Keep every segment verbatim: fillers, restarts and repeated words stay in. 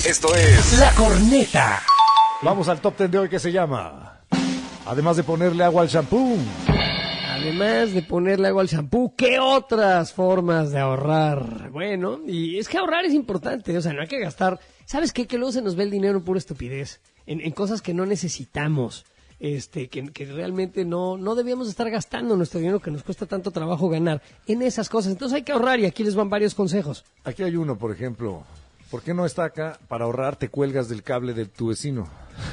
Esto es La Corneta. Vamos al top ten de hoy, que se llama además de ponerle agua al shampoo. Además de ponerle agua al shampoo, ¿qué otras formas de ahorrar? Bueno, y es que ahorrar es importante, o sea, no hay que gastar. ¿Sabes qué? Que luego se nos ve el dinero en pura estupidez, en, en cosas que no necesitamos, este, que, que realmente no, no debíamos estar gastando nuestro dinero que nos cuesta tanto trabajo ganar en esas cosas. Entonces hay que ahorrar y aquí les van varios consejos. Aquí hay uno, por ejemplo. ¿Por qué no está acá? Para ahorrar te cuelgas del cable de tu vecino.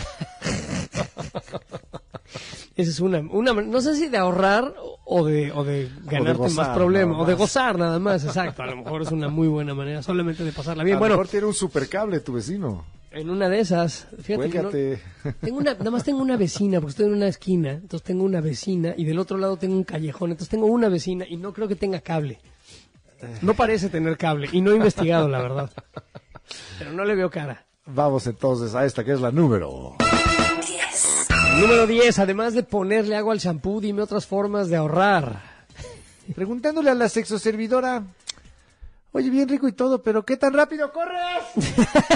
Esa es una, una, no sé si de ahorrar o de, o de ganarte gozar, más problemas, nada o de más. gozar nada más, exacto. A lo mejor es una muy buena manera solamente de pasarla bien. A lo Bueno, mejor tiene un supercable tu vecino. en una de esas, fíjate que no- Cuélgate. tengo una, nada más tengo una vecina, porque estoy en una esquina, entonces tengo una vecina y del otro lado tengo un callejón, entonces tengo una vecina y no creo que tenga cable. No parece tener cable y no he investigado, la verdad. Pero no le veo cara. Vamos entonces a esta, que es la número. Número diez, además de ponerle agua al shampoo, dime otras formas de ahorrar. Preguntándole a la sexoservidora, oye, bien rico y todo, pero ¿qué tan rápido corres?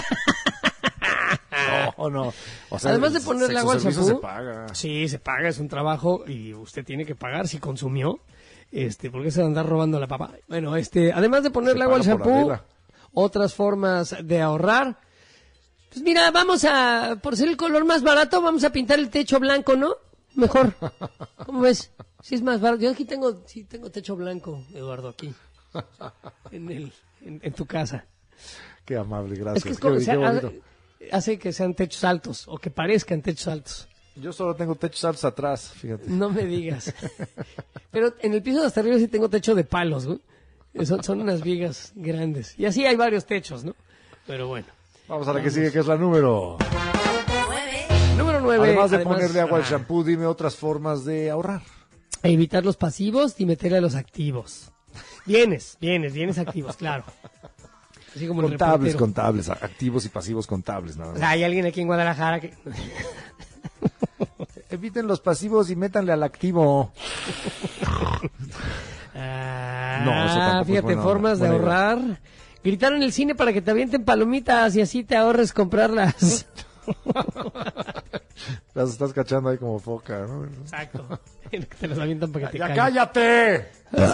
No, no. O sea, Además de el ponerle agua al sexoservicio shampoo, se paga. sí, se paga, es un trabajo y usted tiene que pagar si consumió. Este, porque se va a andar robando la papa. Bueno, este, además de ponerle Se agua al paga por shampoo, Adela. otras formas de ahorrar. Pues mira, vamos a, por ser el color más barato, vamos a pintar el techo blanco, ¿no? Mejor. ¿Cómo ves? Sí es más barato. Yo aquí tengo, sí tengo techo blanco, Eduardo, aquí. En el, en, en tu casa. Qué amable, gracias. Es que es Qué- como, qué se ha- bonito. hace que sean techos altos, o que parezcan techos altos. Yo solo tengo techos altos atrás, fíjate. No me digas. Pero en el piso de hasta arriba sí tengo techo de palos, güey. Son, son unas vigas grandes. Y así hay varios techos, ¿no? Pero bueno. Vamos a la que sigue, que es la número. Número nueve. Además de además- ponerle agua al ah, shampoo, dime otras formas de ahorrar. Evitar los pasivos y meterle a los activos. Bienes, bienes, bienes activos, claro. Así como el Contables, reportero. contables, activos y pasivos contables, nada O más. sea, hay alguien aquí en Guadalajara que... Eviten los pasivos y métanle al activo. Ah, No, eso tampoco es fíjate, buena- formas de buena idea. ahorrar. Gritar en el cine para que te avienten palomitas y así te ahorres comprarlas. Las estás cachando ahí como foca, ¿no? Exacto. Que te las avientan para que te ¡Ya calles. cállate!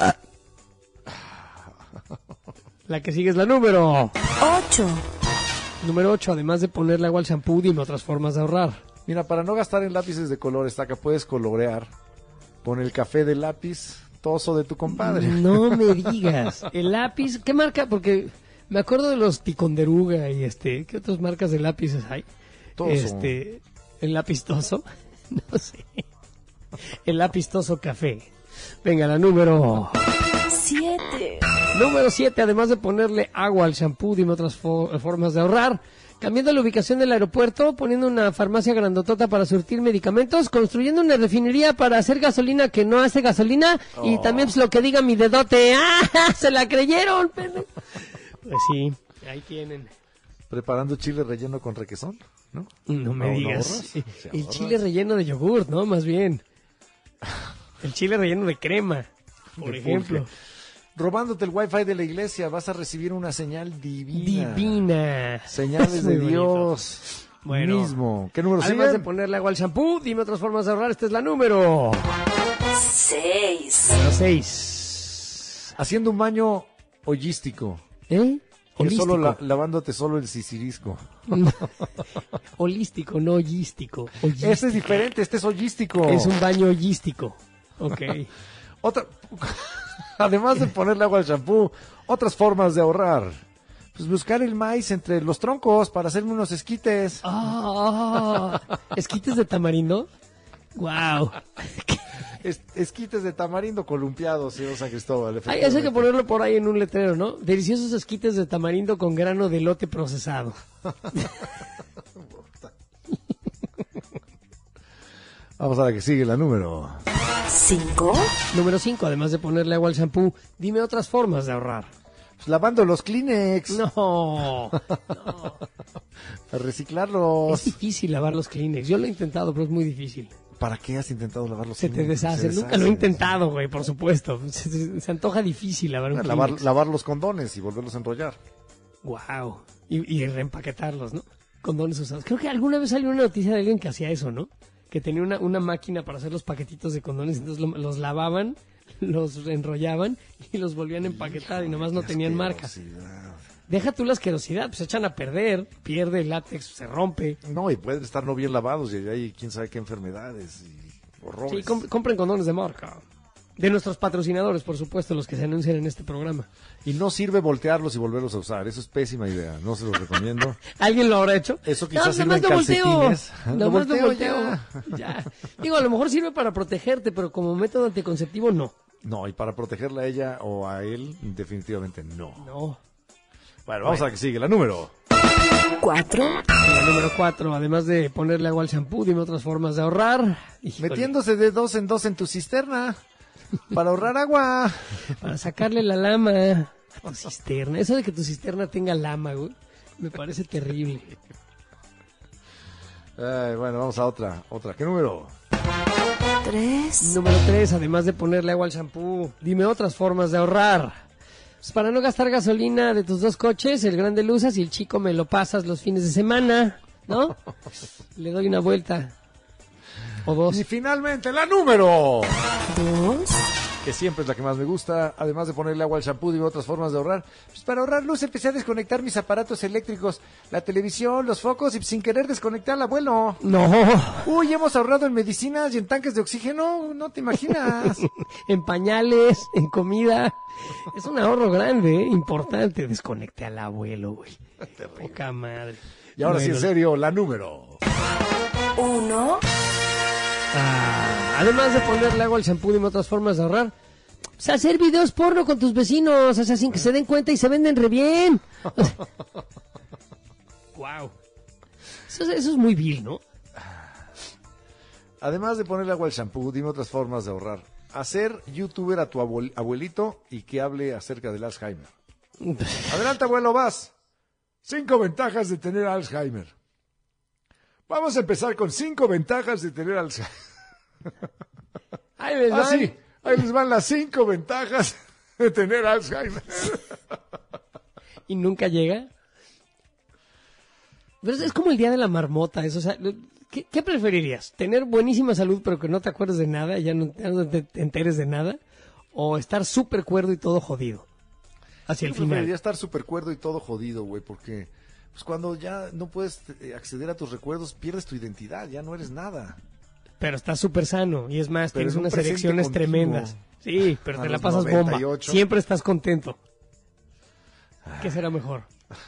La que sigue es la número ocho. número ocho. Además de ponerle agua al shampoo, dime otras formas de ahorrar. Mira, para no gastar en lápices de color, está acá, puedes colorear con el café de lápiz toso de tu compadre. No me digas. El lápiz, ¿qué marca? Porque me acuerdo de los Ticonderuga y este, ¿qué otras marcas de lápices hay? Toso. Este, el lapistoso, no sé. El lapistoso café. Venga, la número siete. número siete. Además de ponerle agua al shampoo, dime otras fo- formas de ahorrar. Cambiando la ubicación del aeropuerto, poniendo una farmacia grandotota para surtir medicamentos, construyendo una refinería para hacer gasolina que no hace gasolina, y también pues, lo que diga mi dedote. ¡Ah! ¡Se la creyeron! pendejo! Pues sí, ahí tienen. Preparando chile relleno con requesón, ¿no? No me ¿No- no digas. ahorras? Sí, ¿Se el ahorras? chile relleno de yogur, ¿no? Más bien. El chile relleno de crema, por De ejemplo. pulque. Robándote el wifi de la iglesia, vas a recibir una señal divina. Divina. Señales Es de muy bonito. Dios. Bueno. Mismo. ¿Qué número Además de sigue? ponerle agua al shampoo, dime otras formas de ahorrar. Esta es la número seis. número seis. Haciendo un baño hoyístico. ¿Eh? Que Holístico. solo la- lavándote solo el sisirisco. Holístico, no hoyístico. Hoyístico. Este es diferente, este es hoyístico. Es un baño hoyístico. Ok. Otra... Además de ponerle agua al shampoo, otras formas de ahorrar. Pues buscar el maíz entre los troncos para hacerme unos esquites. Ah, ¿esquites de tamarindo? Wow. Es- esquites de tamarindo columpiados, señor San Cristóbal. Ay, eso hay que efectivamente. ponerlo por ahí en un letrero, ¿no? Deliciosos esquites de tamarindo con grano de elote procesado. Vamos a la que sigue, la número. cinco. Número cinco, además de ponerle agua al shampoo, dime otras formas de ahorrar. Pues lavando los Kleenex. No, A reciclarlos. es difícil lavar los Kleenex. Yo lo he intentado, pero es muy difícil. ¿Para qué has intentado lavar los Se te Kleenex? deshace. Se Nunca lo he deshacen. intentado, güey, por supuesto. Se, se- se antoja difícil lavar un Lavar, Kleenex. lavar los condones y volverlos a enrollar. Wow. Y, y reempaquetarlos, ¿no? Condones usados. Creo que alguna vez salió una noticia de alguien que hacía eso, ¿no? Que tenía una, una máquina para hacer los paquetitos de condones, entonces lo- los lavaban, los enrollaban y los volvían a empaquetar y nomás no Qué tenían marca. asquerosidad. Deja tú la asquerosidad, pues se echan a perder, pierde el látex, se rompe. No, y pueden estar no bien lavados y hay quién sabe qué enfermedades y horrores. Sí, comp- compren condones de marca. De nuestros patrocinadores, por supuesto, los que se anuncian en este programa. Y no sirve voltearlos y volverlos a usar. Eso es pésima idea. No se los recomiendo. ¿Alguien lo habrá hecho? Eso quizás no, sirve nomás en lo volteo. calcetines. Lo Nomás lo volteo volteo. ya. Ya. Digo, a lo mejor sirve para protegerte, pero como método anticonceptivo, no. No, y para protegerla a ella o a él, definitivamente no. No. Bueno, vamos a la que sigue. La número. cuatro, La número cuatro, además de ponerle agua al shampoo, dime otras formas de ahorrar. Híjole, Metiéndose de dos en dos en tu cisterna para ahorrar agua. para sacarle la lama a tu cisterna. Eso de que tu cisterna tenga lama, güey, me parece terrible. Ay, bueno, vamos a otra. Otra. ¿Qué número? tres, Número tres, además de ponerle agua al shampoo, dime otras formas de ahorrar. Pues para no gastar gasolina de tus dos coches, el grande lo usas y el chico me lo pasas los fines de semana, ¿no? Le doy una vuelta. O dos. Y finalmente, la número. dos, Que siempre es la que más me gusta. Además de ponerle agua al shampoo y otras formas de ahorrar. Pues para ahorrar luz empecé a desconectar mis aparatos eléctricos. La televisión, los focos y sin querer desconectar al abuelo. No, Uy, hemos ahorrado en medicinas y en tanques de oxígeno. No te imaginas. en pañales, en comida. Es un ahorro grande, ¿eh? Importante. Desconecte al abuelo, güey. Poca madre. Y ahora sí, en Bueno, serio, la número. uno, ah, además de ponerle agua al shampoo, dime otras formas de ahorrar. Pues hacer videos porno con tus vecinos, o sea, sin que se den cuenta y se venden re bien. Wow. Eso, es- eso es muy vil, ¿no? Además de ponerle agua al shampoo, dime otras formas de ahorrar. Hacer youtuber a tu abuel- abuelito y que hable acerca del Alzheimer. Adelante, abuelo, vas. Cinco ventajas de tener Alzheimer. Vamos a empezar con cinco ventajas de tener Alzheimer. Ay, les Ah, van. sí, ahí les van las cinco ventajas de tener Alzheimer. Y nunca llega. Pero es, es como el día de la marmota, eso, o sea, ¿qué, qué preferirías? ¿Tener buenísima salud pero que no te acuerdes de nada, ya no, ya no te enteres de nada? ¿O estar súper cuerdo y todo jodido? Hacia el Yo preferiría final. estar súper cuerdo y todo jodido, güey, porque pues cuando ya no puedes eh, acceder a tus recuerdos, pierdes tu identidad, ya no eres nada. Pero estás súper sano y es más, Pero tienes en un unas presente erecciones continuo. tremendas. Sí, pero A te la los pasas noventa y bomba. ocho. Siempre estás contento. ¿Qué será mejor?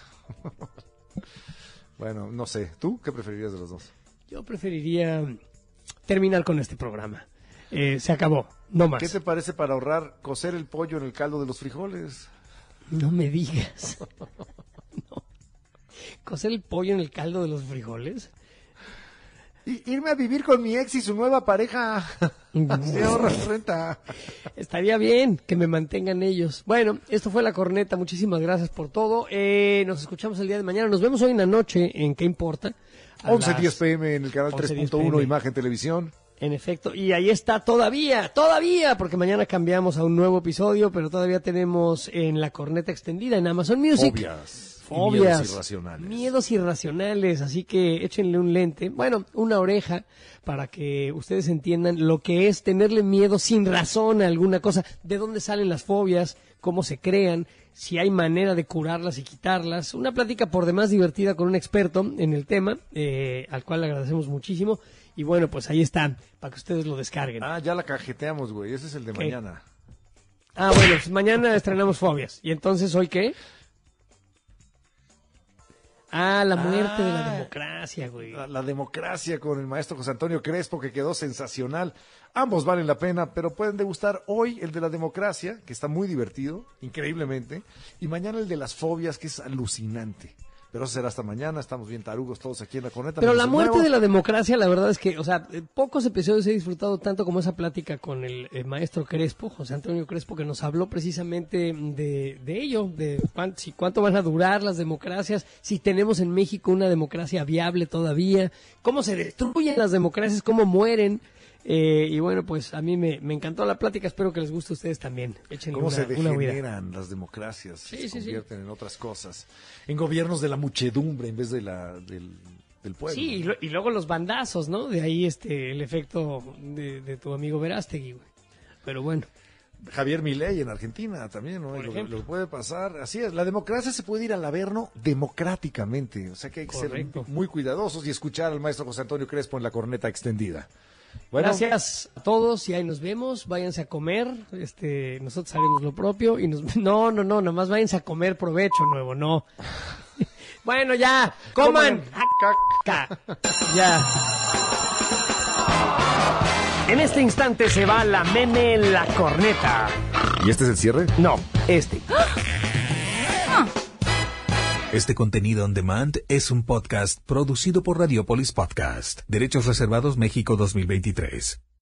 Bueno, no sé, ¿tú qué preferirías de los dos? Yo preferiría terminar con este programa. Eh, se acabó, no más. ¿Qué te parece para ahorrar cocer el pollo en el caldo de los frijoles? No me digas. No. ¿Cocer el pollo en el caldo de los frijoles? Y irme a vivir con mi ex y su nueva pareja. Así ahorras renta. Estaría bien que me mantengan ellos. Bueno, esto fue La Corneta. Muchísimas gracias por todo. Eh, nos escuchamos el día de mañana. Nos vemos hoy en la noche en ¿Qué importa? A once las- diez pm en el canal once tres diez punto uno p m. Imagen Televisión. En efecto, y ahí está todavía, todavía, porque mañana cambiamos a un nuevo episodio, pero todavía tenemos en La Corneta Extendida en Amazon Music. Fobias. y Fobias, miedos irracionales. miedos irracionales, así que échenle un lente, bueno, una oreja, para que ustedes entiendan lo que es tenerle miedo sin razón a alguna cosa, de dónde salen las fobias, cómo se crean, si hay manera de curarlas y quitarlas. Una plática por demás divertida con un experto en el tema, eh, al cual le agradecemos muchísimo. Y bueno, pues ahí están, para que ustedes lo descarguen. Ah, ya la cajeteamos, güey. Ese es el de ¿Qué? mañana. Ah, bueno, pues mañana estrenamos Fobias. ¿Y entonces hoy qué? Ah, la muerte de la Ah. democracia, güey. La, la democracia con el maestro José Antonio Crespo, que quedó sensacional. Ambos valen la pena, pero pueden degustar hoy el de la democracia, que está muy divertido, increíblemente, y mañana el de las fobias, que es alucinante. Pero eso será hasta mañana, estamos bien tarugos todos aquí en La Corneta. Pero Nos la vemos muerte nuevo. de la democracia, la verdad es que, o sea, eh, pocos episodios he disfrutado tanto como esa plática con el, eh, maestro Crespo, José Antonio Crespo, que nos habló precisamente de, de ello, de cuán- si, cuánto van a durar las democracias, si tenemos en México una democracia viable todavía, cómo se destruyen las democracias, cómo mueren. Eh, y bueno, pues a mí me, me encantó la plática, espero que les guste a ustedes también. Échenle ¿Cómo una, se una oída. degeneran las democracias? Sí, se sí, sí. convierten en otras cosas. En gobiernos de la muchedumbre en vez de la del, del pueblo. Sí, y, lo- y luego los bandazos, ¿no? De ahí este el efecto de, de tu amigo Verástegui, güey. Pero bueno. Javier Milei en Argentina también, ¿no? Por Lo, ejemplo. lo puede pasar. Así es, la democracia se puede ir al averno democráticamente. O sea que hay que Correcto. ser muy cuidadosos y escuchar al maestro José Antonio Crespo en la corneta extendida. Bueno, Gracias a todos y ahí nos vemos. Váyanse a comer. Este, nosotros haremos lo propio y nos no, no, no, nomás váyanse a comer provecho nuevo, no. Bueno, ya, coman. Ca- Ya. En este instante se va la meme la corneta. ¿Y este es el cierre? No, este. Este contenido on demand es un podcast producido por Radiopolis Podcast. Derechos reservados México dos mil veintitrés.